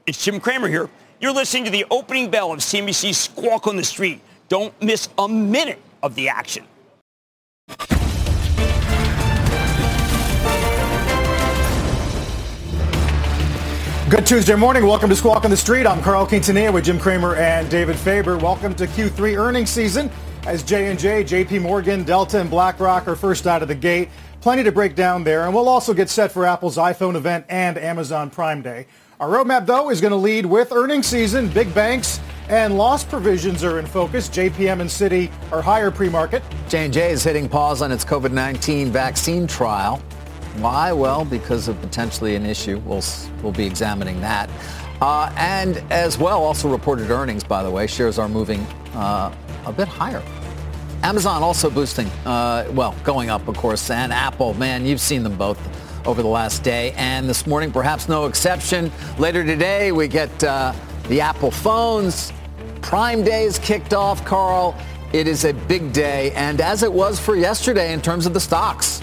It's Jim Cramer here. You're listening to the opening bell of CNBC's Squawk on the Street. Don't miss a minute of the action. Good Tuesday morning. Welcome to Squawk on the Street. I'm Carl Quintanilla with Jim Cramer and David Faber. Welcome to Q3 earnings season as J&J, JP Morgan, Delta, and BlackRock are first out of the gate. Plenty to break down there, and we'll also get set for Apple's iPhone event and Amazon Prime Day. Our roadmap, though, is going to lead with earnings season. Big banks and loss provisions are in focus. JPM and Citi are higher pre-market. J&J is hitting pause on its COVID-19 vaccine trial. Why? Well, because of potentially an issue. We'll be examining that. And as well, also reported earnings, by the way. Shares are moving a bit higher. Amazon also boosting, going up, of course. And Apple, man, you've seen them both over the last day. And this morning, perhaps no exception. Later today, we get the Apple phones. Prime Day is kicked off, Carl. It is a big day. And as it was for yesterday in terms of the stocks.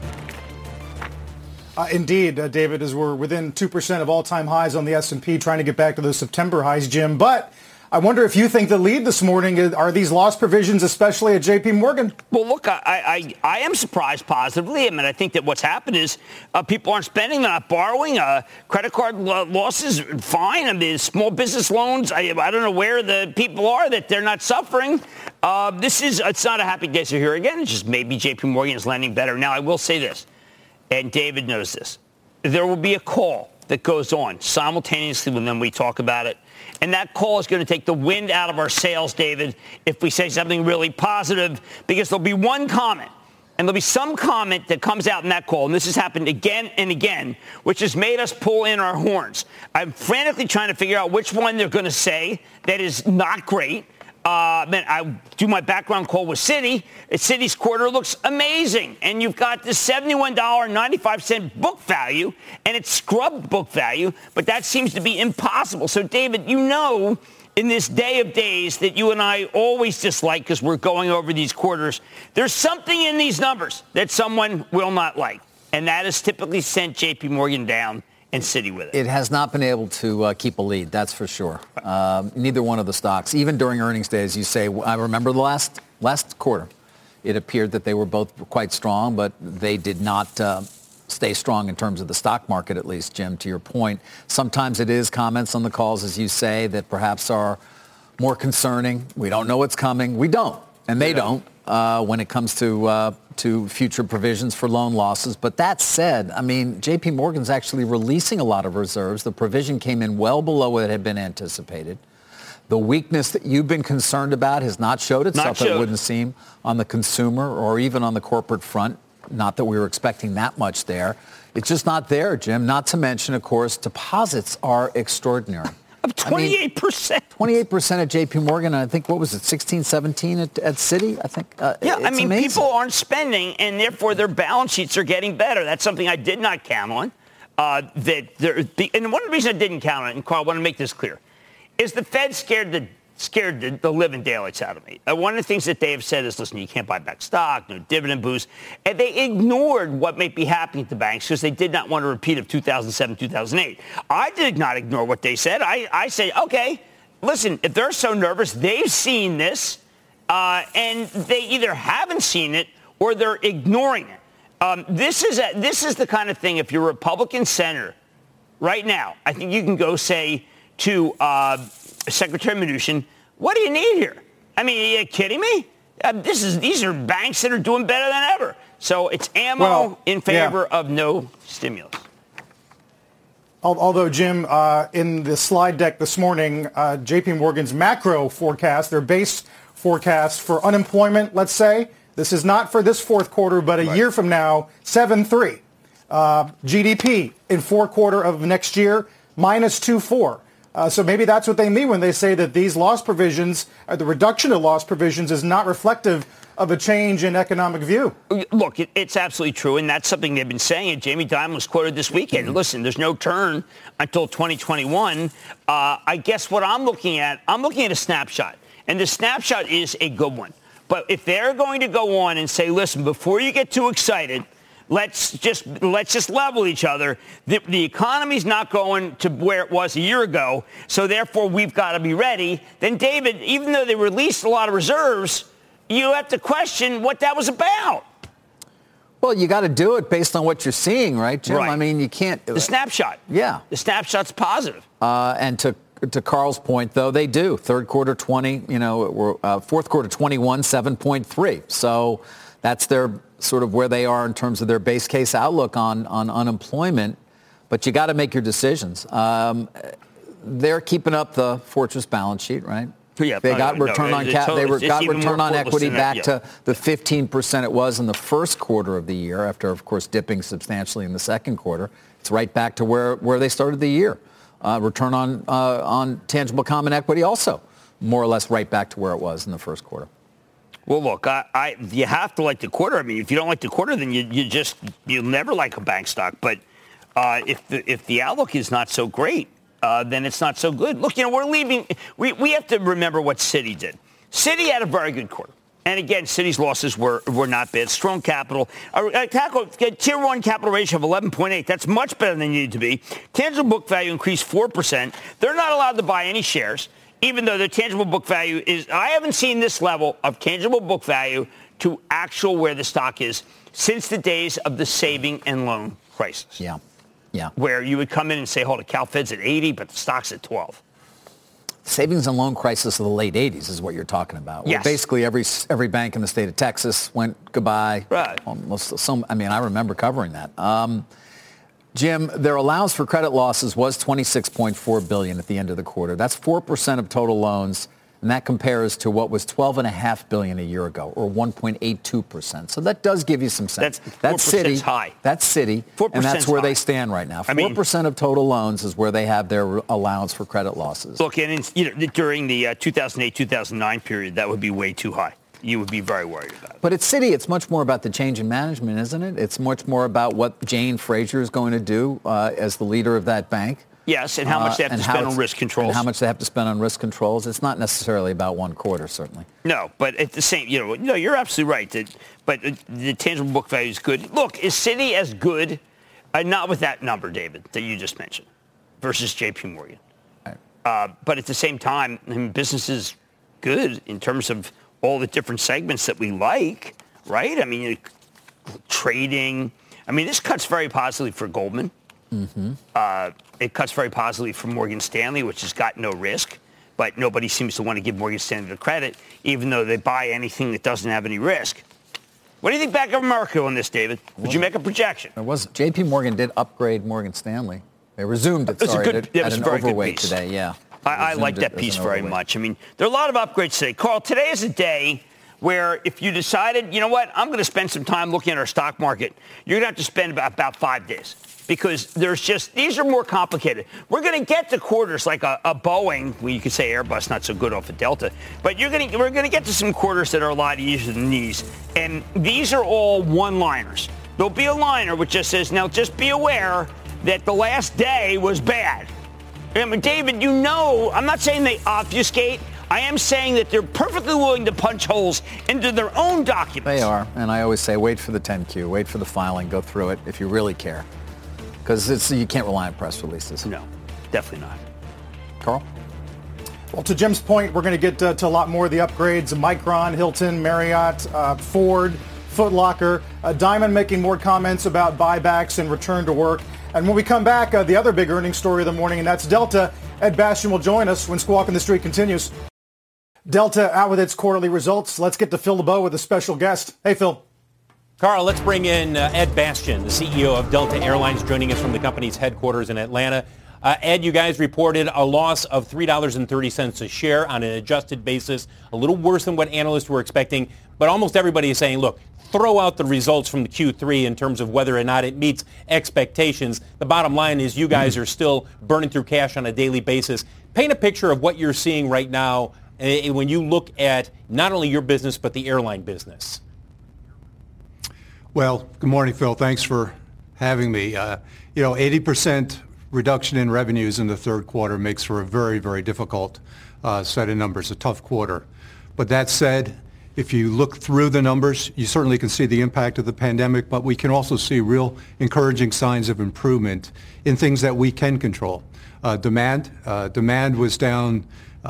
Indeed, David, as we're within 2% of all-time highs on the S&P, trying to get back to those September highs, Jim. But I wonder if you think the lead this morning are these loss provisions, especially at JP Morgan? Well, look, I am surprised positively. I mean, I think that what's happened is people aren't spending, they're not borrowing. Credit card losses, fine. I mean, small business loans, I don't know where the people are that they're not suffering. It's not a happy day here again. It's just maybe JP Morgan is lending better. Now, I will say this. And David knows this. There will be a call that goes on simultaneously when we talk about it. And that call is going to take the wind out of our sails, David, if we say something really positive, because there'll be one comment. And there'll be some comment that comes out in that call. And this has happened again and again, which has made us pull in our horns. I'm frantically trying to figure out which one they're going to say that is not great. I do my background call with Citi. Citi's quarter looks amazing. And you've got this $71.95 book value, and it's scrubbed book value, but that seems to be impossible. So, David, you know, in this day of days that you and I always dislike because we're going over these quarters, there's something in these numbers that someone will not like. And that has typically sent JP Morgan down and Citi with it. It has not been able to keep a lead, that's for sure. Neither one of the stocks, even during earnings day, as you say. I remember the last quarter. It appeared that they were both quite strong, but they did not stay strong in terms of the stock market, at least, Jim, to your point. Sometimes it is comments on the calls, as you say, that perhaps are more concerning. We don't know what's coming. We don't, and they don't. When it comes to future provisions for loan losses. But that said, I mean, JP Morgan's actually releasing a lot of reserves. The provision came in well below what had been anticipated. The weakness that you've been concerned about has not showed itself, it wouldn't seem, on the consumer or even on the corporate front. Not that we were expecting that much there. It's just not there, Jim. Not to mention, of course, deposits are extraordinary. Of 28%. 28% at JP Morgan. I think, what was it, 16, 17 at Citi? I think. Amazing. People aren't spending, and therefore their balance sheets are getting better. That's something I did not count on. And one of the reasons I didn't count on it, and Carl, I want to make this clear, is the Fed scared the living daylights out of me. One of the things that they have said is, listen, you can't buy back stock, no dividend boost. And they ignored what may be happening to banks because they did not want a repeat of 2007, 2008. I did not ignore what they said. I said, okay, listen, if they're so nervous, they've seen this, and they either haven't seen it or they're ignoring it. This is the kind of thing, if you're a Republican senator right now, I think you can go say to Secretary Mnuchin, what do you need here? I mean, are you kidding me? These are banks that are doing better than ever. So it's ammo in favor of no stimulus. Although, Jim, in the slide deck this morning, JP Morgan's macro forecast, their base forecast for unemployment, let's say, this is not for this fourth quarter, but a year from now, 7.3. GDP in fourth quarter of next year, minus 2.4. So maybe that's what they mean when they say that these loss provisions, the reduction of loss provisions, is not reflective of a change in economic view. Look, it's absolutely true, and that's something they've been saying. And Jamie Dimon was quoted this weekend. Listen, there's no turn until 2021. I guess what I'm looking at a snapshot, and the snapshot is a good one. But if they're going to go on and say, listen, before you get too excited, let's just level each other. The economy's not going to where it was a year ago, so therefore we've got to be ready. Then, David, even though they released a lot of reserves, you have to question what that was about. Well, you got to do it based on what you're seeing, right, Jim? Right. I mean, you can't. The snapshot. Yeah. The snapshot's positive. And to Carl's point, though, they do. Third quarter 20, fourth quarter 21, 7.3. So that's their sort of where they are in terms of their base case outlook on unemployment. But you got to make your decisions. They're keeping up the fortress balance sheet, right? Yeah, they got return on equity back to the 15% it was in the first quarter of the year after, of course, dipping substantially in the second quarter. It's right back to where they started the year. Return on tangible common equity also more or less right back to where it was in the first quarter. Well, look, you have to like the quarter. I mean, if you don't like the quarter, then you'll never like a bank stock. But if the outlook is not so great, then it's not so good. Look, we're leaving. We have to remember what Citi did. Citi had a very good quarter. And again, Citi's losses were not bad. Strong capital. Tier 1 capital ratio of 11.8. That's much better than it needed to be. Tangible book value increased 4%. They're not allowed to buy any shares, even though their tangible book value is, I haven't seen this level of tangible book value to actual where the stock is since the days of the saving and loan crisis. Yeah. Where you would come in and say, hold it, CalFed's at 80, but the stock's at 12. Savings and loan crisis of the late 80s is what you're talking about. Yes. Where basically every bank in the state of Texas went goodbye. Right. I remember covering that. Jim, their allowance for credit losses was $26.4 billion at the end of the quarter. That's 4% of total loans, and that compares to what was $12.5 billion a year ago, or 1.82%. So that does give you some sense. That's Citi. High. That's Citi, and that's where they stand right now. 4% of total loans is where they have their allowance for credit losses. Look, and during the 2008-2009 period, that would be way too high. You would be very worried about it. But at Citi, it's much more about the change in management, isn't it? It's much more about what Jane Fraser is going to do as the leader of that bank. Yes, and how much they have to spend on risk controls. And how much they have to spend on risk controls. It's not necessarily about one quarter, certainly. No, but at the same, you're absolutely right. But the tangible book value is good. Look, is Citi as good? Not with that number, David, that you just mentioned, versus J.P. Morgan. Right. But at the same time, business is good in terms of all the different segments that we like, right? I mean, trading. I mean, this cuts very positively for Goldman. Mm-hmm. It cuts very positively for Morgan Stanley, which has got no risk, but nobody seems to want to give Morgan Stanley the credit, even though they buy anything that doesn't have any risk. What do you think Bank of America on this, David? Would you make a projection? J.P. Morgan did upgrade Morgan Stanley. They resumed it, at an overweight today, yeah. I like that piece very much. I mean, there are a lot of upgrades today. Carl, today is a day where if you decided, you know what, I'm going to spend some time looking at our stock market, you're going to have to spend about 5 days. Because these are more complicated. We're going to get to quarters like a Boeing, well, you could say Airbus, not so good off of Delta, but we're going to get to some quarters that are a lot easier than these. And these are all one-liners. There'll be a liner which just says, now just be aware that the last day was bad. I mean, David, I'm not saying they obfuscate. I am saying that they're perfectly willing to punch holes into their own documents. They are. And I always say, wait for the 10Q, wait for the filing, go through it if you really care. Because you can't rely on press releases. No, definitely not. Carl? Well, to Jim's point, we're going to get to a lot more of the upgrades. Micron, Hilton, Marriott, Ford, Foot Locker. Diamond making more comments about buybacks and return to work. And when we come back, the other big earnings story of the morning, and that's Delta. Ed Bastian will join us when Squawk on the Street continues. Delta out with its quarterly results. Let's get to Phil LeBeau with a special guest. Hey, Phil. Carl, let's bring in Ed Bastian, the CEO of Delta Airlines, joining us from the company's headquarters in Atlanta. Ed, you guys reported a loss of $3.30 a share on an adjusted basis, a little worse than what analysts were expecting, but almost everybody is saying, look, throw out the results from the Q3 in terms of whether or not it meets expectations. The bottom line is you guys are still burning through cash on a daily basis. Paint a picture of what you're seeing right now when you look at not only your business, but the airline business. Well, good morning, Phil. Thanks for having me. 80% reduction in revenues in the third quarter makes for a very, very difficult set of numbers, a tough quarter. But that said, If you look through the numbers, you certainly can see the impact of the pandemic, but we can also see real encouraging signs of improvement in things that we can control. Demand was down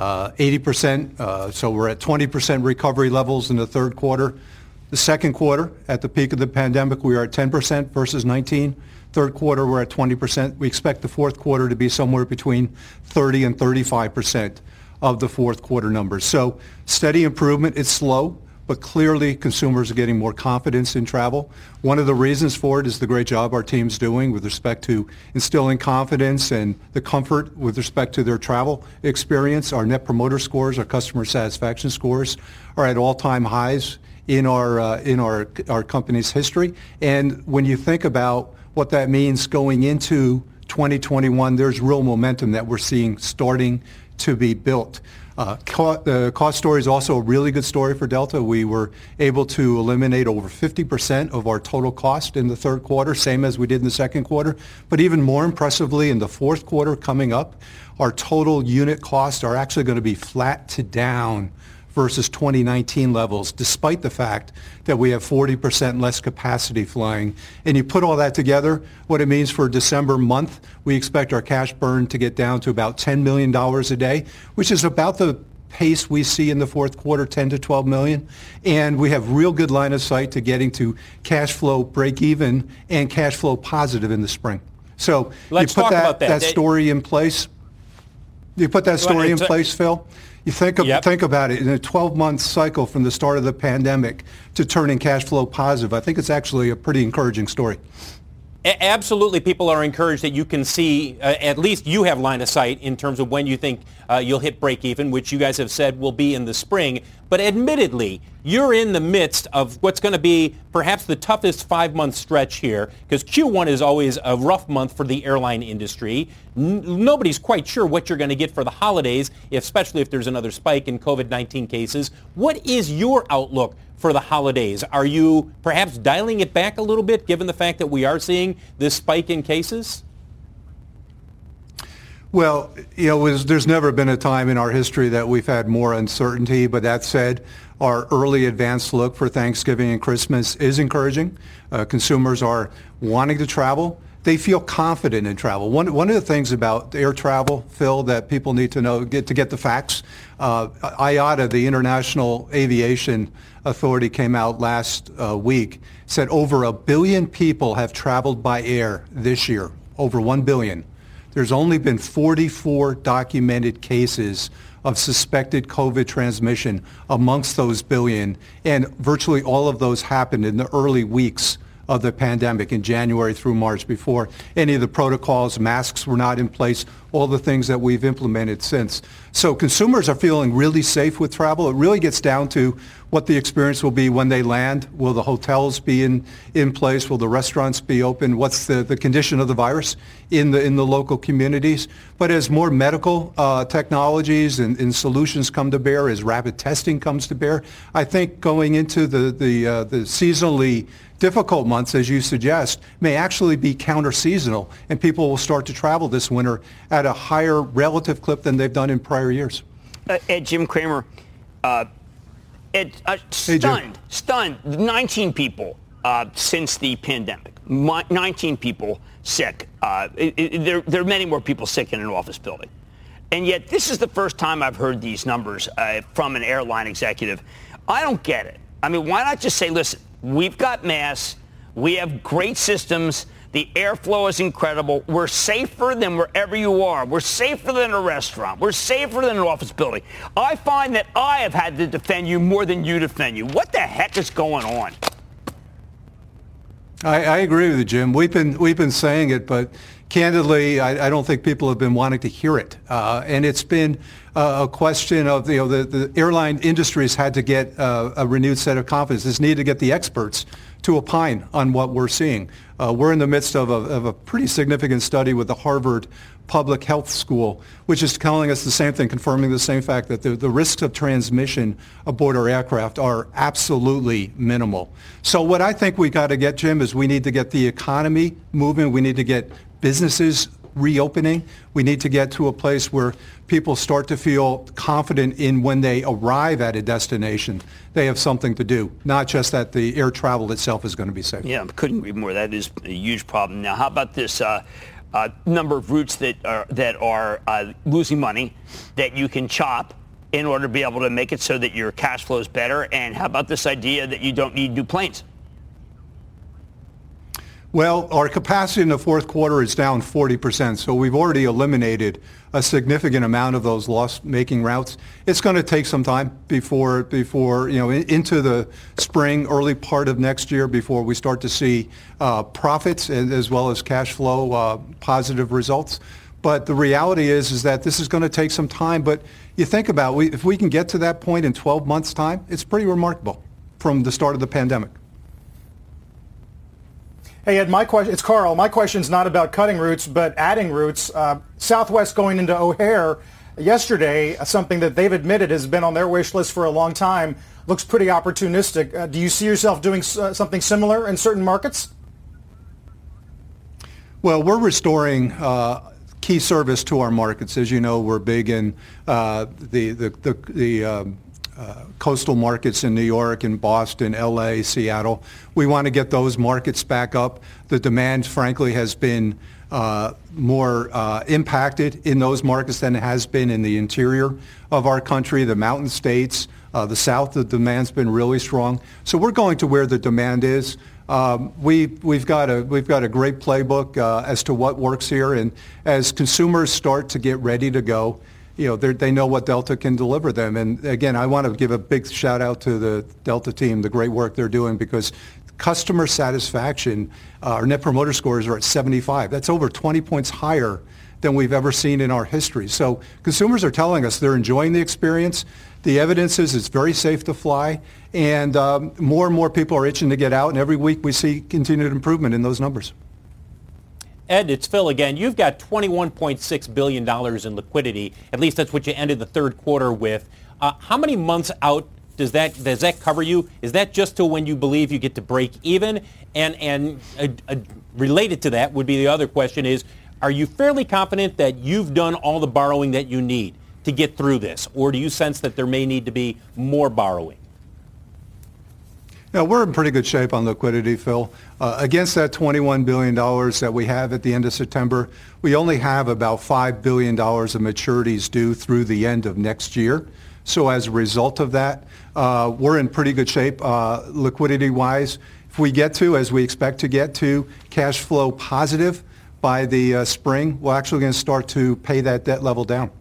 80%, so we're at 20% recovery levels in the third quarter. The second quarter, at the peak of the pandemic, we were at 10% versus 19. Third quarter, we're at 20%. We expect the fourth quarter to be somewhere between 30 and 35% of the fourth quarter numbers. So steady improvement. It's slow, but clearly consumers are getting more confidence in travel. One of the reasons for it is the great job our team's doing with respect to instilling confidence and the comfort with respect to their travel experience. Our Net Promoter Scores, our customer satisfaction scores, are at all-time highs in our company's history. And when you think about what that means going into 2021, there's real momentum that we're seeing starting to be built. The cost story is also a really good story for Delta. We were able to eliminate over 50% of our total cost in the third quarter, same as we did in the second quarter. But even more impressively, in the fourth quarter coming up, our total unit costs are actually going to be flat to down versus 2019 levels, despite the fact that we have 40% less capacity flying. And you put all that together, what it means for December month, we expect our cash burn to get down to about $10 million a day, which is about the pace we see in the fourth quarter, 10 to 12 million. And we have real good line of sight to getting to cash flow break even and cash flow positive in the spring. So let's you put talk about that story in place. You put that story in place, Phil. You think about it, in a 12-month cycle from the start of the pandemic to turning cash flow positive, I think it's actually a pretty encouraging story. Absolutely. People are encouraged that you can see, at least you have line of sight in terms of when you think you'll hit break even, which you guys have said will be in the spring. But admittedly, you're in the midst of what's going to be perhaps the toughest 5-month stretch here, because Q1 is always a rough month for the airline industry. Nobody's quite sure what you're going to get for the holidays, especially if there's another spike in COVID-19 cases. What is your outlook for the holidays? Are you perhaps dialing it back a little bit, given the fact that we are seeing this spike in cases? Well, there's never been a time in our history that we've had more uncertainty. But that said, our early advance look for Thanksgiving and Christmas is encouraging. Consumers are wanting to travel. They feel confident in travel. One of the things about air travel, Phil, that people need to know, get the facts. IATA, the International Aviation Authority, came out last week, said over 1 billion people have traveled by air this year, over 1 billion. There's only been 44 documented cases of suspected COVID transmission amongst those billion, and virtually all of those happened in the early weeks of the pandemic in January through March, before any of the protocols, masks were not in place, all the things that we've implemented since. So consumers are feeling really safe with travel. It really gets down to what the experience will be when they land. Will the hotels be in place? Will the restaurants be open? What's the condition of the virus in the local communities? But as more medical technologies and solutions come to bear, as rapid testing comes to bear, I think going into the seasonally difficult months, as you suggest, may actually be counter-seasonal, and people will start to travel this winter at a higher relative clip than they've done in prior years. Ed, Jim Cramer, stunned. 19 people since the pandemic. 19 people sick. There are many more people sick in an office building. And yet this is the first time I've heard these numbers from an airline executive. I don't get it. I mean, why not just say, listen, we've got masks. We have great systems. The airflow is incredible. We're safer than wherever you are. We're safer than a restaurant. We're safer than an office building. I find that I have had to defend you more than you defend you. What the heck is going on? I agree with you, Jim. We've been saying it, but candidly, I don't think people have been wanting to hear it. And it's been a question of, the airline industry has had to get a renewed set of confidence. It's needed to get the experts to opine on what we're seeing. We're in the midst of a pretty significant study with the Harvard Public Health School, which is telling us the same thing, confirming the same fact that the risks of transmission aboard our aircraft are absolutely minimal. So what I think we got to get, Jim, is we need to get the economy moving. We need to get businesses reopening. We need to get to a place where people start to feel confident in when they arrive at a destination, they have something to do, not just that the air travel itself is going to be safe. Yeah, couldn't agree more. That is a huge problem. Now, how about this number of routes that are losing money that you can chop in order to be able to make it so that your cash flow is better? And how about this idea that you don't need new planes? Well, our capacity in the fourth quarter is down 40%, so we've already eliminated a significant amount of those loss-making routes. It's going to take some time before into the spring, early part of next year, before we start to see profits as well as cash flow positive results. But the reality is that this is going to take some time. But you think about if we can get to that point in 12 months' time, it's pretty remarkable from the start of the pandemic. Hey, Ed, it's Carl. My question's not about cutting routes, but adding routes. Southwest going into O'Hare yesterday, something that they've admitted has been on their wish list for a long time, looks pretty opportunistic. Do you see yourself doing something similar in certain markets? Well, we're restoring key service to our markets. As you know, we're big in the coastal markets in New York and Boston, LA, Seattle. We want to get those markets back up. The demand, frankly, has been more impacted in those markets than it has been in the interior of our country, the mountain states, the South. The demand's been really strong. So we're going to where the demand is. We've got a great playbook as to what works here, and as consumers start to get ready to go, they know what Delta can deliver them. And again, I want to give a big shout out to the Delta team, the great work they're doing, because customer satisfaction, our Net Promoter Scores are at 75. That's over 20 points higher than we've ever seen in our history. So consumers are telling us they're enjoying the experience. The evidence is it's very safe to fly, and more and more people are itching to get out, and every week we see continued improvement in those numbers. Ed, it's Phil again. You've got $21.6 billion in liquidity. At least that's what you ended the third quarter with. How many months out does that cover you? Is that just till when you believe you get to break even? And related to that would be the other question is, are you fairly confident that you've done all the borrowing that you need to get through this? Or do you sense that there may need to be more borrowing? Yeah, we're in pretty good shape on liquidity, Phil. Against that $21 billion that we have at the end of September, we only have about $5 billion of maturities due through the end of next year. So as a result of that, we're in pretty good shape liquidity-wise. If we get to, as we expect to get to, cash flow positive by the spring, we're actually going to start to pay that debt level down.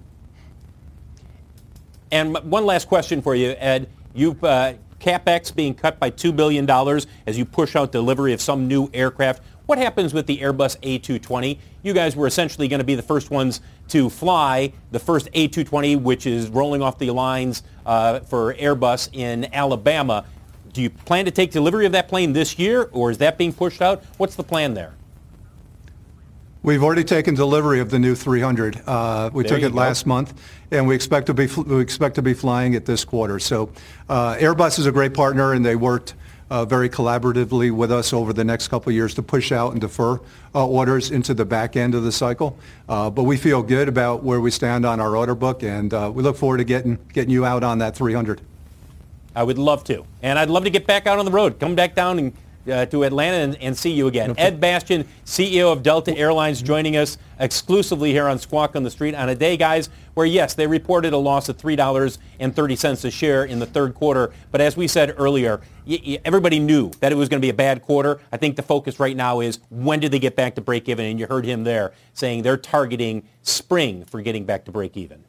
And one last question for you, Ed. You've CapEx being cut by $2 billion as you push out delivery of some new aircraft. What happens with the Airbus A220? You guys were essentially going to be the first ones to fly the first A220, which is rolling off the lines for Airbus in Alabama. Do you plan to take delivery of that plane this year, or is that being pushed out? What's the plan there? We've already taken delivery of the new 300. We took it last month, and we expect to be flying it this quarter. So Airbus is a great partner, and they worked very collaboratively with us over the next couple of years to push out and defer orders into the back end of the cycle. But we feel good about where we stand on our order book, and we look forward to getting you out on that 300. I would love to, and I'd love to get back out on the road. Come back down and to Atlanta and see you again. Ed Bastian, CEO of Delta Airlines, joining us exclusively here on Squawk on the Street on a day, guys, where, yes, they reported a loss of $3.30 a share in the third quarter. But as we said earlier, everybody knew that it was going to be a bad quarter. I think the focus right now is when do they get back to break even? And you heard him there saying they're targeting spring for getting back to break even.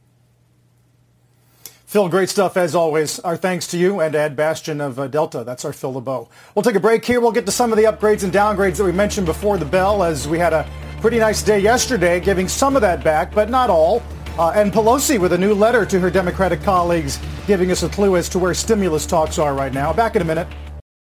Phil, great stuff as always. Our thanks to you and Ed Bastian of Delta. That's our Phil LeBeau. We'll take a break here. We'll get to some of the upgrades and downgrades that we mentioned before the bell, as we had a pretty nice day yesterday, giving some of that back, but not all. And Pelosi with a new letter to her Democratic colleagues, giving us a clue as to where stimulus talks are right now. Back in a minute.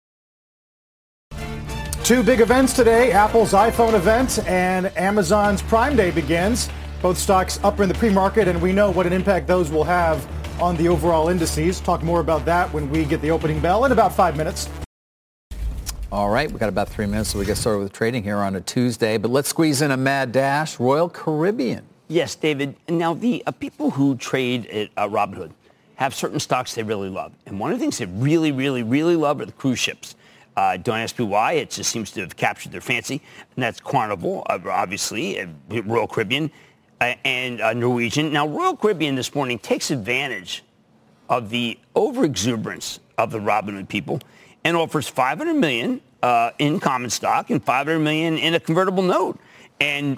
Two big events today, Apple's iPhone event and Amazon's Prime Day begins. Both stocks up in the pre-market, and we know what an impact those will have on the overall indices. Talk more about that when we get the opening bell in about 5 minutes. All right, we've got about 3 minutes, so we get started with trading here on a Tuesday. But let's squeeze in a mad dash. Royal Caribbean. Yes, David. Now, the people who trade at Robinhood have certain stocks they really love. And one of the things they really, really, really love are the cruise ships. Don't ask me why. It just seems to have captured their fancy. And that's Carnival, obviously, Royal Caribbean, and Norwegian. Now, Royal Caribbean this morning takes advantage of the overexuberance of the Robinhood people and offers $500 million in common stock and $500 million in a convertible note. And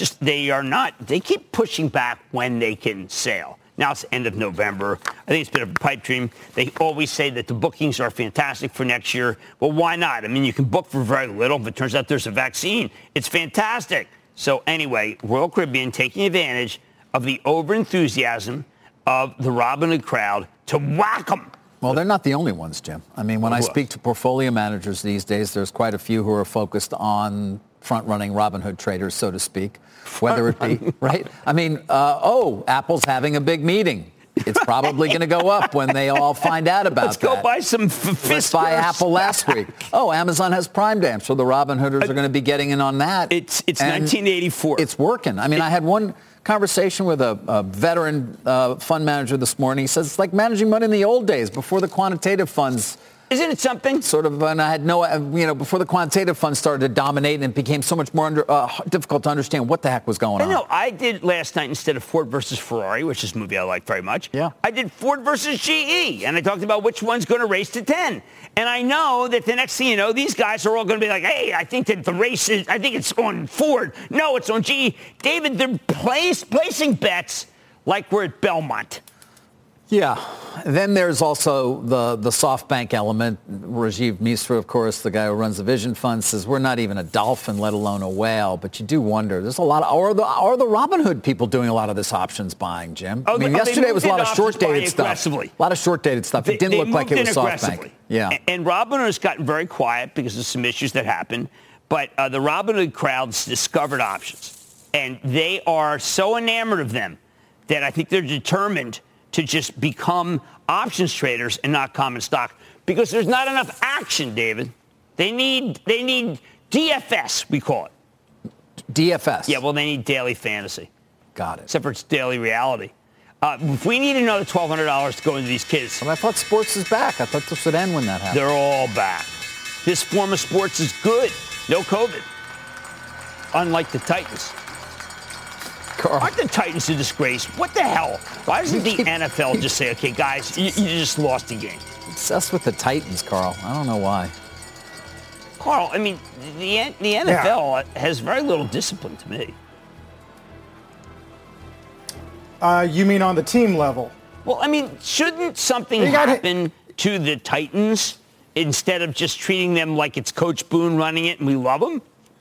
they keep pushing back when they can sail. Now it's the end of November. I think it's a bit of a pipe dream. They always say that the bookings are fantastic for next year. Well, why not? I mean, you can book for very little. If it turns out there's a vaccine, it's fantastic. So anyway, Royal Caribbean taking advantage of the overenthusiasm of the Robinhood crowd to whack them. Well, they're not the only ones, Jim. I mean, when I speak to portfolio managers these days, there's quite a few who are focused on front-running Robinhood traders, so to speak, whether it be, right? I mean, Apple's having a big meeting. It's probably going to go up when they all find out about Let's that. go buy some Let's buy Apple last week. Oh, Amazon has Prime Day, so the Robinhooders are going to be getting in on that. It's 1984. It's working. I mean, I had one conversation with a veteran fund manager this morning. He says it's like managing money in the old days before the quantitative funds. Isn't it something? Sort of, and I had before the quantitative funds started to dominate, and it became so much more difficult to understand what the heck was going on. I know. I did last night, instead of Ford versus Ferrari, which is a movie I like very much, I did Ford versus GE, and I talked about which one's going to race to 10. And I know that the next thing you know, these guys are all going to be like, hey, I think that the race is, I think it's on Ford. No, it's on GE. David, they're placing bets like we're at Belmont. Yeah. Then there's also the SoftBank element. Rajiv Misra, of course, the guy who runs the Vision Fund, says we're not even a dolphin, let alone a whale. But you do wonder. There's a lot of, are the Robinhood people doing a lot of this options buying, Jim? I mean, yesterday was a lot of short-dated stuff. A lot of short-dated stuff. It didn't look like it was SoftBank. Yeah. And Robinhood has gotten very quiet because of some issues that happened. But the Robinhood crowd's discovered options. And they are so enamored of them that I think they're determined to just become options traders and not common stock, because there's not enough action, David. They need DFS, we call it. DFS? Yeah, well, they need daily fantasy. Got it. Except for it's daily reality. If we need another $1,200 to go into these kids. Well, I thought sports is back. I thought this would end when that happened. They're all back. This form of sports is good. No COVID. Unlike the Titans. Carl. Aren't the Titans a disgrace? What the hell? Why doesn't the NFL just say, okay, guys, you just lost the game? Obsessed with the Titans, Carl. I don't know why. Carl, I mean, the NFL has very little discipline to me. You mean on the team level? Well, I mean, shouldn't something happen to the Titans instead of just treating them like it's Coach Boone running it and we love him?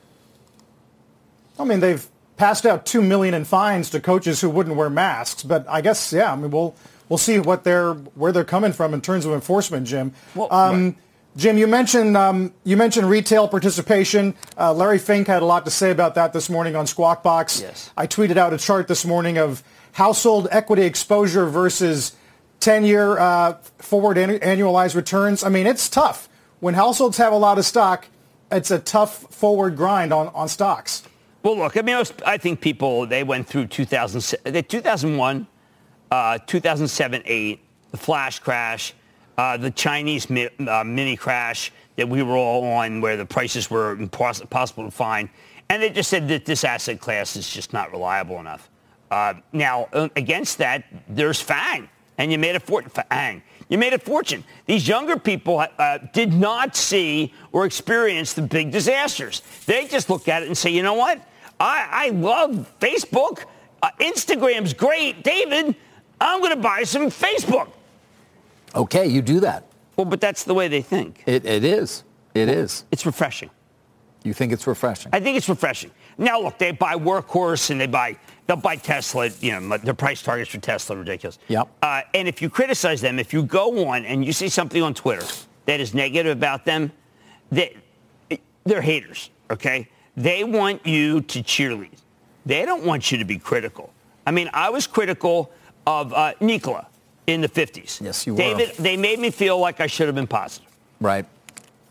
I mean, they've passed out $2 million in fines to coaches who wouldn't wear masks, but I guess I mean we'll see where they're coming from in terms of enforcement, Jim. Well, Jim, you mentioned retail participation. Larry Fink had a lot to say about that this morning on Squawk Box. Yes. I tweeted out a chart this morning of household equity exposure versus 10-year forward annualized returns. I mean, it's tough when households have a lot of stock. It's a tough forward grind on stocks. Well, look, I mean, I think people, they went through 2001, 2007-8, the flash crash, the Chinese mini crash that we were all on where the prices were impossible to find. And they just said that this asset class is just not reliable enough. Now, against that, there's FANG. And you made a fortune. FANG. You made a fortune. These younger people did not see or experience the big disasters. They just look at it and say, you know what? I love Facebook. Instagram's great. David, I'm going to buy some Facebook. Okay, you do that. Well, but that's the way they think. It is. It is. It's refreshing. You think it's refreshing? I think it's refreshing. Now, look, they buy Workhorse and they'll buy Tesla. You know, their price targets for Tesla are ridiculous. Yep. And if you criticize them, if you go on and you see something on Twitter that is negative about them, they're haters, okay? They want you to cheerlead. They don't want you to be critical. I mean, I was critical of Nikola in the 50s. Yes, you were. David, they made me feel like I should have been positive. Right.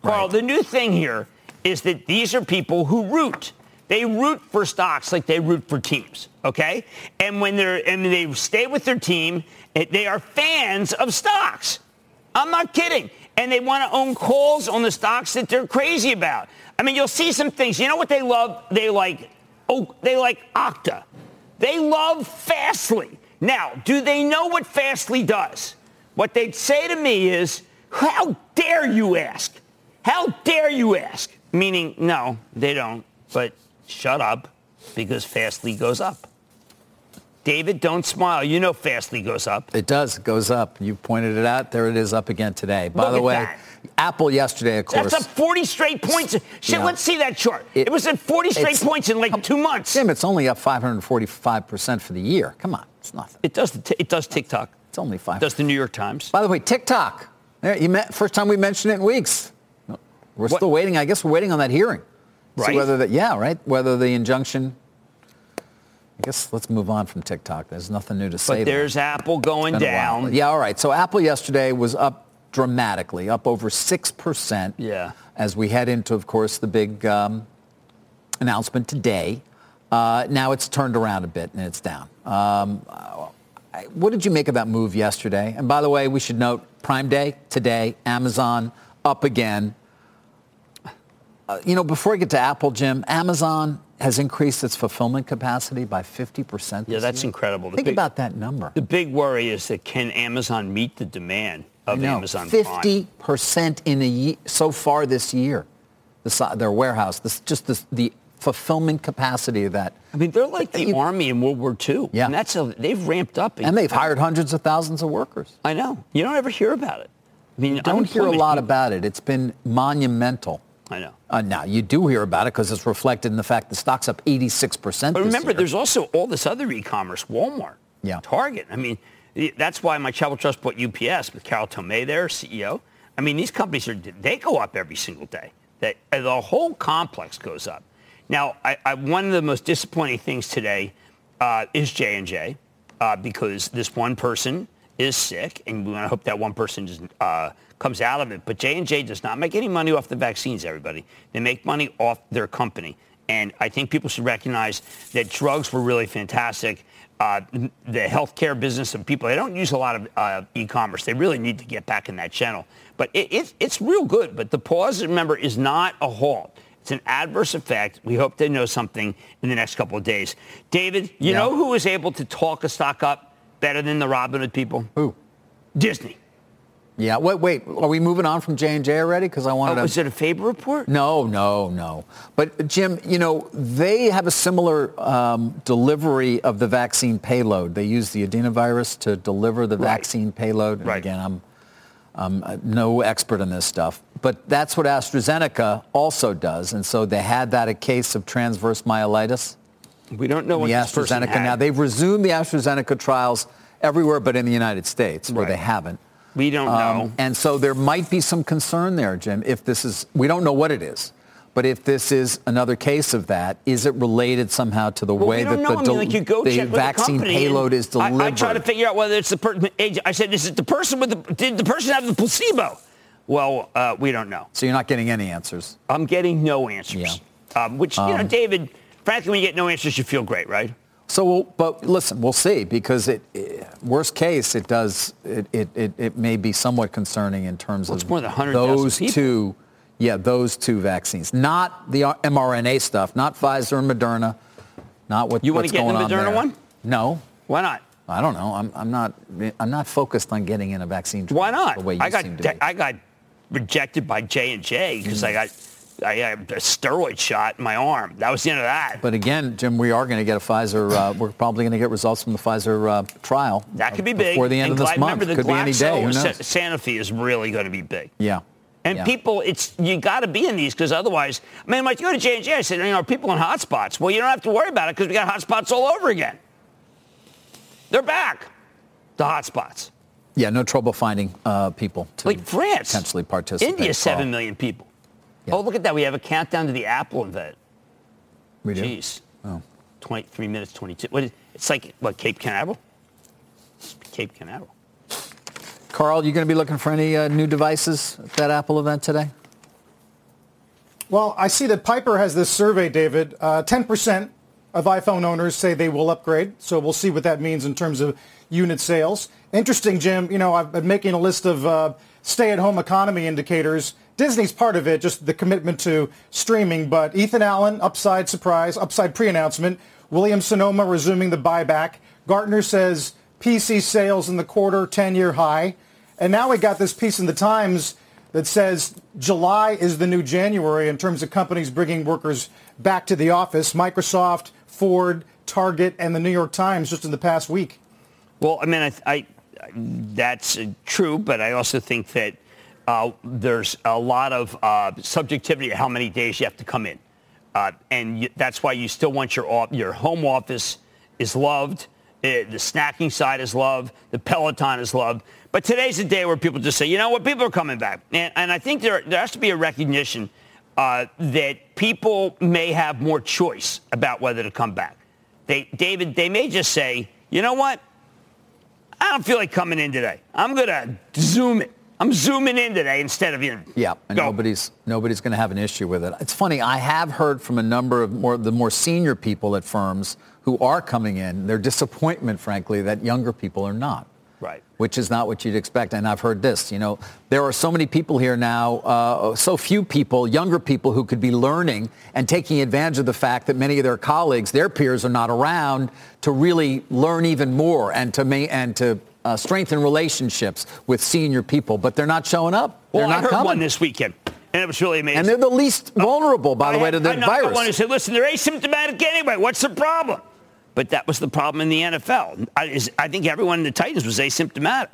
Carl, the new thing here is that these are people who root. They root for stocks like they root for teams, okay? And when they stay with their team, they are fans of stocks. I'm not kidding. And they want to own calls on the stocks that they're crazy about. I mean, you'll see some things. You know what they love? They like Okta. They love Fastly. Now, do they know what Fastly does? What they'd say to me is, how dare you ask? How dare you ask? Meaning, no, they don't. But shut up, because Fastly goes up. David, don't smile. You know Fastly goes up. It does. It goes up. You pointed it out. There it is, up again today. By the way, Apple yesterday, of course. That's up 40 straight points. Let's see that chart. It was at 40 straight points in like 2 months. Jim, it's only up 545% for the year. Come on. It's nothing. It does TikTok. It's only 5. It does the New York Times. By the way, TikTok. First time we mentioned it in weeks. We're still waiting. I guess we're waiting on that hearing. Right. See whether the injunction. I guess let's move on from TikTok. There's nothing new to say. But there's Apple going down. Yeah, all right. So Apple yesterday was up dramatically, up over 6%. Yeah. As we head into, of course, the big announcement today. Now it's turned around a bit and it's down. What did you make of that move yesterday? And by the way, we should note Prime Day today, Amazon up again. Before I get to Apple, Jim, Amazon has increased its fulfillment capacity by 50%. Yeah, that's incredible. Think about that number. The big worry is that can Amazon meet the demand of Amazon 50% in a year so far this year. Their warehouse, the fulfillment capacity of that. I mean, they're like the Army in World War II. Yeah. And they've ramped up. And they've hired hundreds of thousands of workers. I know. You don't ever hear about it. I mean, you don't hear a lot about it. It's been monumental. I know. Now, you do hear about it because it's reflected in the fact the stock's up 86%. But remember, this year. there's also all this other e-commerce, Walmart, Target. I mean, that's why my Travel Trust bought UPS with Carol Tomei there, CEO. I mean, these companies, they go up every single day. The whole complex goes up. Now, one of the most disappointing things today is J&J because this one person is sick, and we want to hope that one person comes out of it. But J&J does not make any money off the vaccines, everybody. They make money off their company. And I think people should recognize that drugs were really fantastic. The healthcare business of people, they don't use a lot of e-commerce. They really need to get back in that channel. But it's real good. But the pause, remember, is not a halt. It's an adverse effect. We hope they know something in the next couple of days. David, you know who was able to talk a stock up better than the Robinhood people? Who? Disney. Yeah. Wait. Are we moving on from J&J already? Because I wanted to. Was it a Faber report? No. But Jim, they have a similar delivery of the vaccine payload. They use the adenovirus to deliver the vaccine payload. And again, I'm no expert in this stuff, but that's what AstraZeneca also does. And so they had a case of transverse myelitis. We don't know what the this person AstraZeneca. had. Now they've resumed the AstraZeneca trials everywhere, but in the United States, where they haven't. We don't know. And so there might be some concern there, Jim, we don't know what it is, but if this is another case of that, is it related somehow to the way that the vaccine payload is delivered? I try to figure out whether it's the person. I said, did the person have the placebo? Well, we don't know. So you're not getting any answers? I'm getting no answers. Yeah. David, frankly, when you get no answers, you feel great, right? So, but listen, we'll see, because worst case, it may be somewhat concerning in terms of more than those two. Yeah, those two vaccines, not the mRNA stuff, not Pfizer and Moderna, not what's going on there. You want to get in the Moderna one? No. Why not? I don't know. I'm not focused on getting in a vaccine. Why not? The way you seem to be. I got rejected by J&J because I had a steroid shot in my arm. That was the end of that. But again, Jim, we are going to get a Pfizer. We're probably going to get results from the Pfizer trial. That could be big. Before the end of this month. Remember, could be any day. Who knows? Sanofi is really going to be big. Yeah. And people, you got to be in these because otherwise, when I go to J&J, I said, are people in hotspots? Well, you don't have to worry about it because we got hotspots all over again. They're back, the hotspots. Yeah, no trouble finding people to like France, potentially participate. India, 7 million people. Yeah. Oh, look at that. We have a countdown to the Apple event. We do? Jeez. Oh. 23 minutes, 22. It's like, Cape Canaveral? Cape Canaveral. Carl, you going to be looking for any new devices at that Apple event today? Well, I see that Piper has this survey, David. 10% of iPhone owners say they will upgrade. So we'll see what that means in terms of unit sales. Interesting, Jim. You know, I've been making a list of stay-at-home economy indicators. Disney's part of it, just the commitment to streaming. But Ethan Allen, upside surprise, upside pre-announcement. Williams-Sonoma resuming the buyback. Gartner says PC sales in the quarter, 10-year high. And now we got this piece in the Times that says July is the new January in terms of companies bringing workers back to the office. Microsoft, Ford, Target, and the New York Times just in the past week. Well, I mean, I that's true, but I also think that there's a lot of subjectivity to how many days you have to come in. That's why you still want your home office is loved. The snacking side is loved. The Peloton is loved. But today's a day where people just say, you know what, people are coming back. And I think there has to be a recognition that people may have more choice about whether to come back. David, they may just say, you know what, I don't feel like coming in today. I'm going to Zoom it. I'm zooming in today instead of Yeah, and nobody's going to have an issue with it. It's funny. I have heard from a number of the more senior people at firms who are coming in, their disappointment, frankly, that younger people are not. Right. Which is not what you'd expect. And I've heard this, you know, there are so many people here now, so few people, younger people who could be learning and taking advantage of the fact that many of their colleagues, their peers are not around to really learn even more and to strengthen relationships with senior people. But they're not showing up. They're not I heard coming. One this weekend. And it was really amazing. And they're the least vulnerable, by the way, to the virus. I one who said, listen, they're asymptomatic anyway. What's the problem? But that was the problem in the NFL. I think everyone in the Titans was asymptomatic.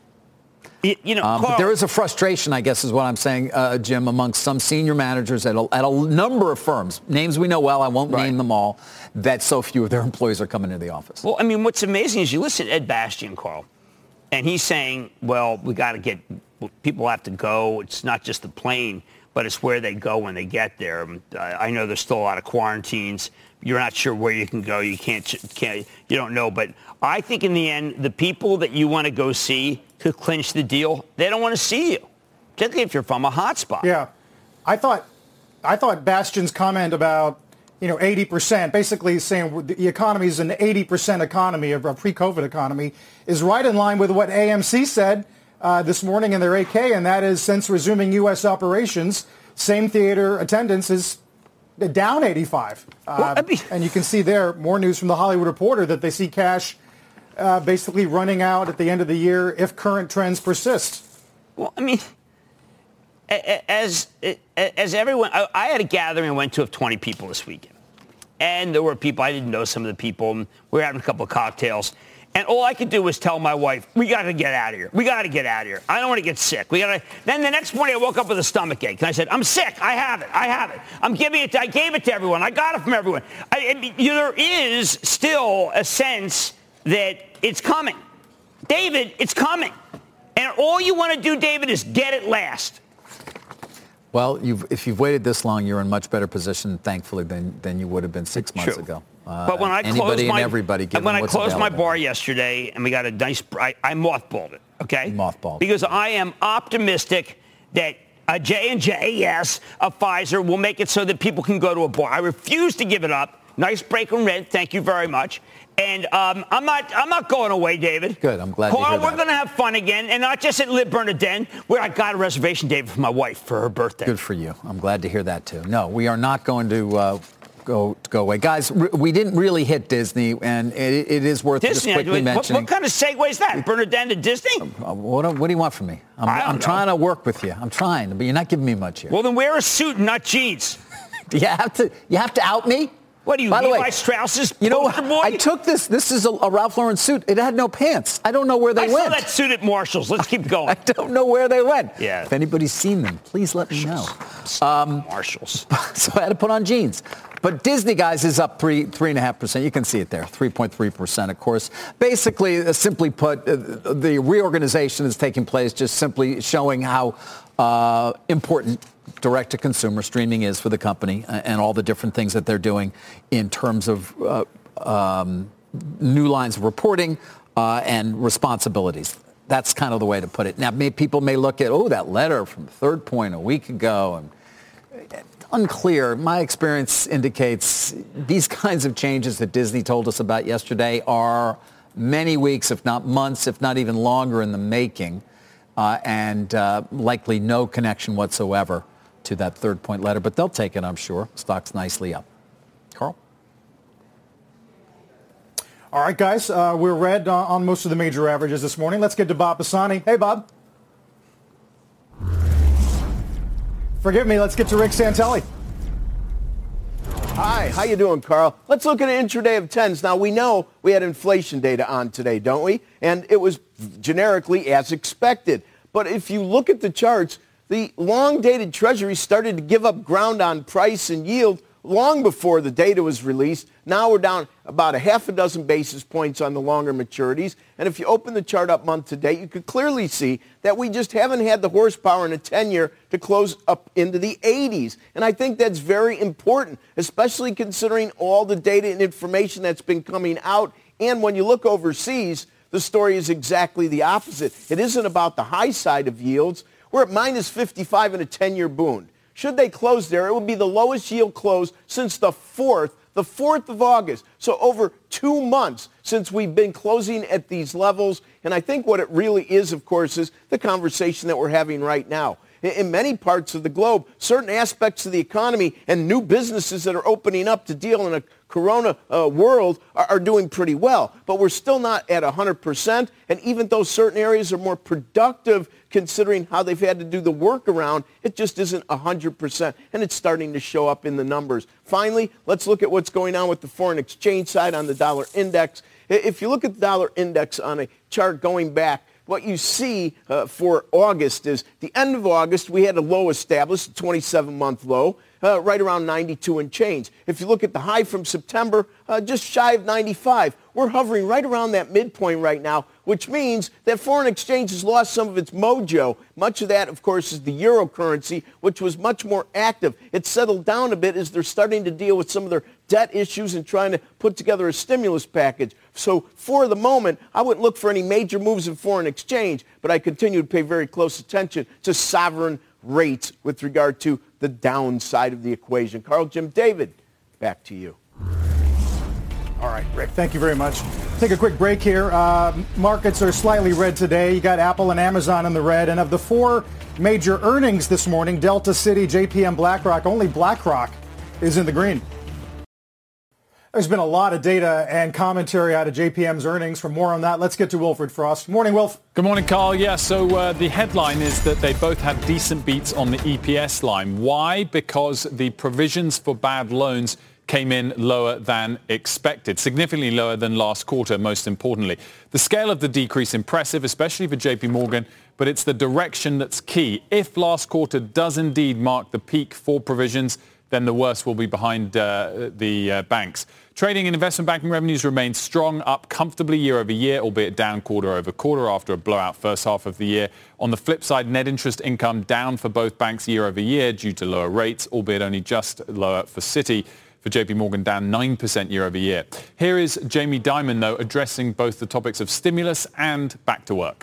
Carl, but there is a frustration, I guess, is what I'm saying, Jim, amongst some senior managers at a number of firms, names we know well, I won't name them all, that so few of their employees are coming into the office. Well, I mean, what's amazing is you listen to Ed Bastian, Carl, and he's saying, well, people have to go. It's not just the plane, but it's where they go when they get there. I know there's still a lot of quarantines. You're not sure where you can go. You you don't know. But I think in the end, the people that you want to go see to clinch the deal, they don't want to see you, particularly if you're from a hotspot. Yeah. I thought Bastian's comment about, 80%, basically saying the economy is an 80% economy, a pre-COVID economy, is right in line with what AMC said this morning in their 8K, and that is since resuming U.S. operations, same theater attendance is down 85. And you can see there more news from the Hollywood Reporter that they see cash basically running out at the end of the year if current trends persist. Well, I mean, as everyone, I had a gathering I went to of 20 people this weekend. And there were people, I didn't know some of the people. And we were having a couple of cocktails. And all I could do was tell my wife, we got to get out of here. We got to get out of here. I don't want to get sick. Then the next morning I woke up with a stomach ache. And I said, I'm sick. I have it. I'm giving it. I gave it to everyone. I got it from everyone. There is still a sense that it's coming. David, it's coming. And all you want to do, David, is get it last. Well, if you've waited this long, you're in much better position, thankfully, than you would have been 6 months ago. But when I closed my bar yesterday and we got a nice, I mothballed it, okay? Mothballed. Because I am optimistic that J&J, yes, Pfizer will make it so that people can go to a bar. I refuse to give it up. Nice break in rent. Thank you very much. And I'm not going away, David. Good. I'm glad to hear that. We're going to have fun again, and not just at Le Bernardin, where I got a reservation, David, for my wife for her birthday. Good for you. I'm glad to hear that, too. No, we are not going to go away. Guys, we didn't really hit Disney, and it is worth Disney, just quickly mentioning. What kind of segue is that? Bernardin to Disney? What do you want from me? I'm trying to work with you. I'm trying, but you're not giving me much here. Well, then wear a suit and not jeans. You have to out me? What are you, Levi Strauss's poster boy? I took this. This is a Ralph Lauren suit. It had no pants. I don't know where they went. I saw that suit at Marshall's. Let's keep going. I don't know where they went. Yeah. If anybody's seen them, please let me know. Marshall's. So I had to put on jeans. But Disney, guys, is up 3.5%. You can see it there, 3.3%, of course. Basically, simply put, the reorganization is taking place, just simply showing how important direct-to-consumer streaming is for the company and all the different things that they're doing in terms of new lines of reporting and responsibilities. That's kind of the way to put it. Now, people may look at, that letter from Third Point a week ago, and unclear. My experience indicates these kinds of changes that Disney told us about yesterday are many weeks, if not months, if not even longer in the making, and likely no connection whatsoever to that third point letter. But they'll take it, I'm sure. Stock's nicely up. Carl? All right, guys, we're red on most of the major averages this morning. Let's get to Bob Pisani. Hey, Bob. Forgive me, let's get to Rick Santelli. Hi, how you doing, Carl? Let's look at an intraday of 10s. Now, we know we had inflation data on today, don't we? And it was generically as expected. But if you look at the charts, the long-dated Treasury started to give up ground on price and yield long before the data was released. Now we're down about a half a dozen basis points on the longer maturities. And if you open the chart up month to date, you could clearly see that we just haven't had the horsepower in a 10-year to close up into the 80s. And I think that's very important, especially considering all the data and information that's been coming out. And when you look overseas, the story is exactly the opposite. It isn't about the high side of yields. We're at minus 55 in a 10-year Bund. Should they close there, it would be the lowest yield close since the 4th of August. So over 2 months since we've been closing at these levels. And I think what it really is, of course, is the conversation that we're having right now. In many parts of the globe, certain aspects of the economy and new businesses that are opening up to deal in a corona world are doing pretty well. But we're still not at 100%. And even though certain areas are more productive considering how they've had to do the workaround, it just isn't 100%. And it's starting to show up in the numbers. Finally, let's look at what's going on with the foreign exchange side on the dollar index. If you look at the dollar index on a chart going back, what you see for August is the end of August, we had a low established, a 27-month low, right around 92 and change. If you look at the high from September, just shy of 95. We're hovering right around that midpoint right now, which means that foreign exchange has lost some of its mojo. Much of that, of course, is the euro currency, which was much more active. It's settled down a bit as they're starting to deal with some of their debt issues and trying to put together a stimulus package. So for the moment, I wouldn't look for any major moves in foreign exchange, but I continue to pay very close attention to sovereign rates with regard to the downside of the equation. Carl, Jim, David, back to you. All right, Rick, thank you very much. Take a quick break here. Markets are slightly red today. You got Apple and Amazon in the red. And of the four major earnings this morning, Delta City, JPM, BlackRock, only BlackRock is in the green. There's been a lot of data and commentary out of JPM's earnings. For more on that, let's get to Wilfred Frost. Morning, Wilf. Good morning, Carl. Yeah, so the headline is that they both had decent beats on the EPS line. Why? Because the provisions for bad loans came in lower than expected, significantly lower than last quarter, most importantly. The scale of the decrease impressive, especially for JP Morgan, but it's the direction that's key. If last quarter does indeed mark the peak for provisions, then the worst will be behind the banks. Trading and investment banking revenues remain strong, up comfortably year over year, albeit down quarter over quarter after a blowout first half of the year. On the flip side, net interest income down for both banks year over year due to lower rates, albeit only just lower for Citi. For JP Morgan, down 9% year over year. Here is Jamie Dimon, though, addressing both the topics of stimulus and back to work.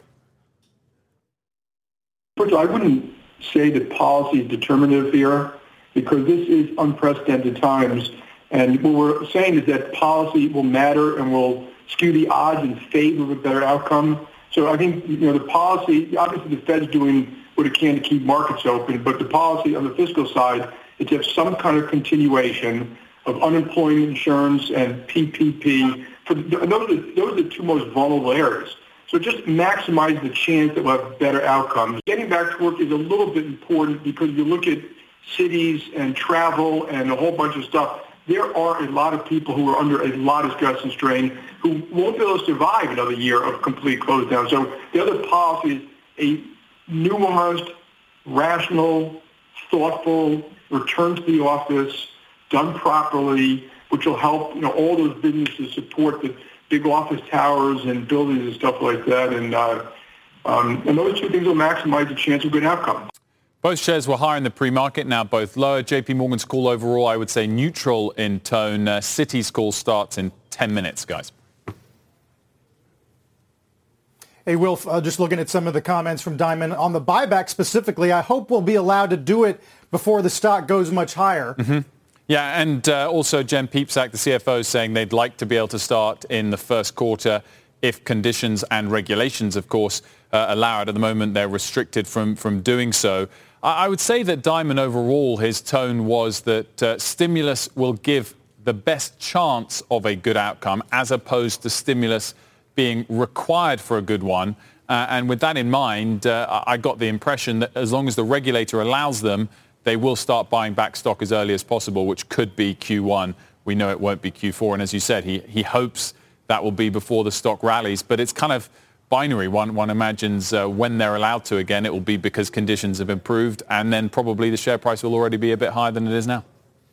First of all, I wouldn't say that policy is determinative here, because this is unprecedented times. And what we're saying is that policy will matter and will skew the odds in favor of a better outcome. So I think, the policy, obviously the Fed's doing what it can to keep markets open, but the policy on the fiscal side is to have some kind of continuation of unemployment insurance and PPP. Those are the two most vulnerable areas. So just maximize the chance that we'll have better outcomes. Getting back to work is a little bit important because you look at cities and travel and a whole bunch of stuff. There are a lot of people who are under a lot of stress and strain who won't be able to survive another year of complete close down. So the other policy is a nuanced, rational, thoughtful return to the office done properly, which will help all those businesses support the big office towers and buildings and stuff like that. And those two things will maximize the chance of good outcome. Both shares were higher in the pre-market, now both lower. JP Morgan's call overall, I would say neutral in tone. Citi's call starts in 10 minutes, guys. Hey, Will, just looking at some of the comments from Dimon on the buyback specifically, I hope we'll be allowed to do it before the stock goes much higher. Mm-hmm. Yeah, and also Jen Piepzak, the CFO, is saying they'd like to be able to start in the first quarter if conditions and regulations, of course, allow it. At the moment, they're restricted from doing so. I would say that Dimon overall, his tone was that stimulus will give the best chance of a good outcome as opposed to stimulus being required for a good one. And with that in mind, I got the impression that as long as the regulator allows them, they will start buying back stock as early as possible, which could be Q1. We know it won't be Q4. And as you said, he hopes that will be before the stock rallies. But it's kind of binary. One imagines when they're allowed to again, it will be because conditions have improved. And then probably the share price will already be a bit higher than it is now.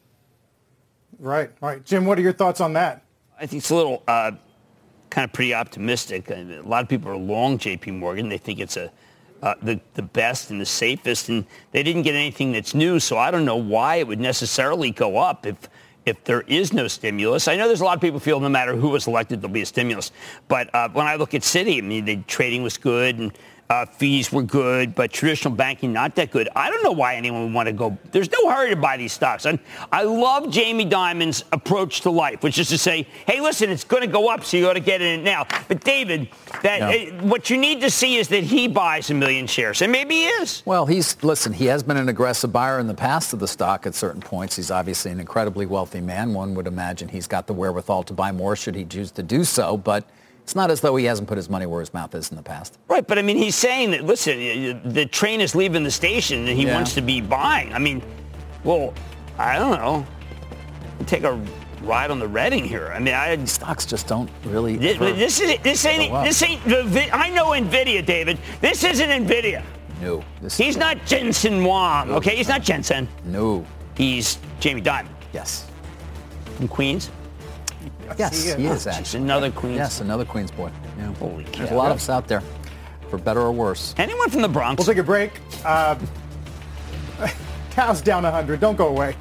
Right. Jim, what are your thoughts on that? I think it's a little kind of pretty optimistic. A lot of people are long J.P. Morgan. They think it's the best and the safest, and they didn't get anything that's new, so I don't know why it would necessarily go up if there is no stimulus. I know there's a lot of people who feel no matter who was elected, there'll be a stimulus. But when I look at Citi, I mean, the trading was good, and fees were good, but traditional banking not that good. I don't know why anyone would want to go. There's no hurry to buy these stocks. And I love Jamie Dimon's approach to life, which is to say, hey, listen, it's going to go up, so you got to get in it now. But David, what you need to see is that he buys 1 million shares, and maybe he is. Well, he has been an aggressive buyer in the past of the stock at certain points. He's obviously an incredibly wealthy man. One would imagine he's got the wherewithal to buy more should he choose to do so, but it's not as though he hasn't put his money where his mouth is in the past. Right, but I mean, he's saying that, listen, the train is leaving the station and he wants to be buying. I mean, well, I don't know. Take a ride on the Reading here. I mean, stocks just don't really. This ain't. I know Nvidia, David. This isn't Nvidia. No. He's not Jensen Huang. No. Okay, he's not Jensen. No. He's Jamie Dimon. Yes. From Queens. Yes, he is actually. Another Queens. Yes, another Queens boy. Yeah. Holy cow. There's a lot of us out there, for better or worse. Anyone from the Bronx? We'll take a break. Cow's down 100. Don't go away.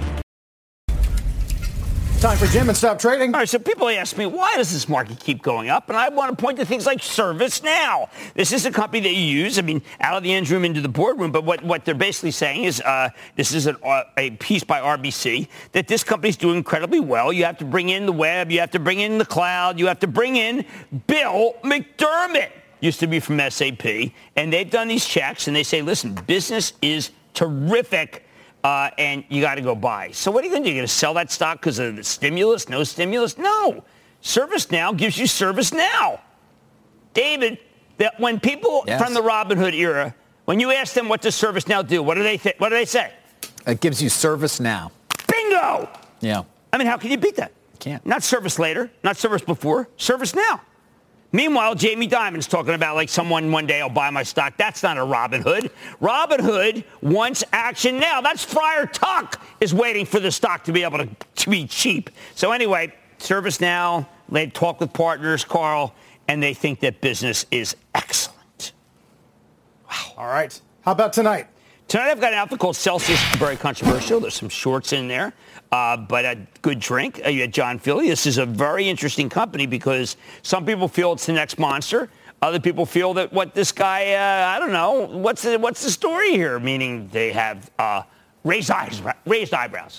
Time for Jim and Stop Trading. All right, so people ask me, why does this market keep going up? And I want to point to things like ServiceNow. This is a company that you use, out of the end room into the boardroom. But what they're basically saying is this is a piece by RBC, that this company's doing incredibly well. You have to bring in the web. You have to bring in the cloud. You have to bring in Bill McDermott, used to be from SAP. And they've done these checks, and they say, listen, business is terrific. And you got to go buy. So what are you going to do? You're going to sell that stock because of the stimulus? No stimulus? No. ServiceNow gives you ServiceNow. David, that when people from the Robinhood era, when you ask them what does ServiceNow do, what do they say? It gives you ServiceNow. Bingo! Yeah. I mean, how can you beat that? You can't. Not Service Later, not Service Before, ServiceNow. Meanwhile, Jamie Dimon's talking about like someone one day will buy my stock. That's not a Robinhood. Robinhood wants action now. That's Friar Tuck is waiting for the stock to be able to be cheap. So anyway, ServiceNow, they talk with partners, Carl, and they think that business is excellent. Wow. All right. How about tonight? Tonight I've got an outfit called Celsius, very controversial. There's some shorts in there. But a good drink. You had John Philly. This is a very interesting company because some people feel it's the next Monster. Other people feel that what this guy, I don't know, what's the story here? Meaning they have raised eyebrows. Raised eyebrows.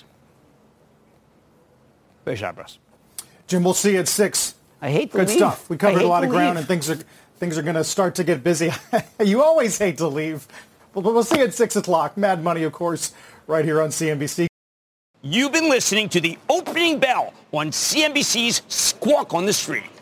Jim, we'll see you at 6. I hate to leave. Good stuff. We covered a lot of ground, and things are going to start to get busy. You always hate to leave. But we'll see you at 6 o'clock. Mad Money, of course, right here on CNBC. You've been listening to the opening bell on CNBC's Squawk on the Street.